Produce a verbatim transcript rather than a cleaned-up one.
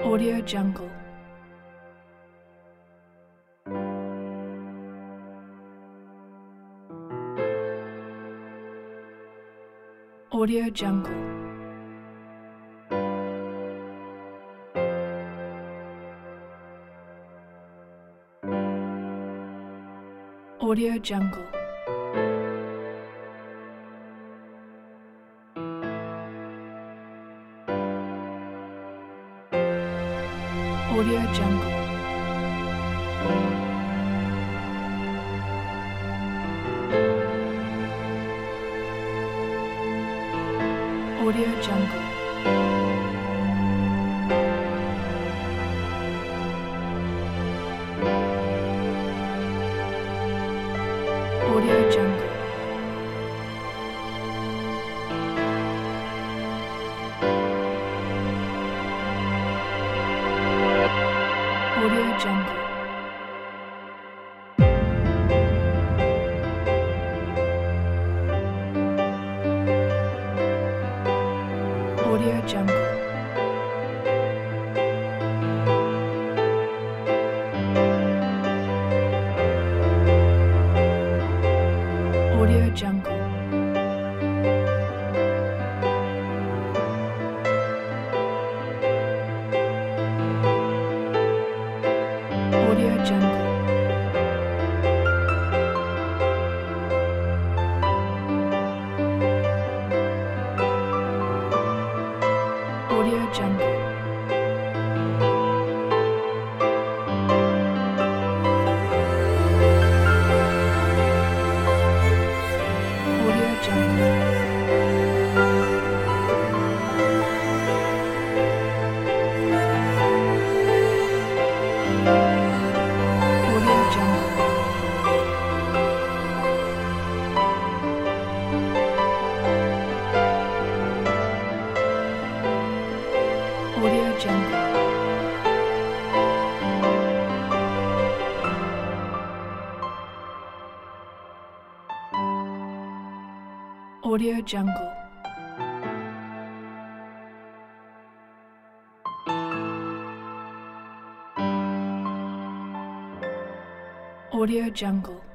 Audio Jungle. Audio Jungle. Audio Jungle. Audio Jungle. Audio Jungle. Audio Jungle. Audio Jungle. Audio Jungle. Audio Jungle. Audio Jungle. Audio Jungle. Audio Jungle. Audio Jungle. Audio Jungle. Audio Jungle. Audio Jungle.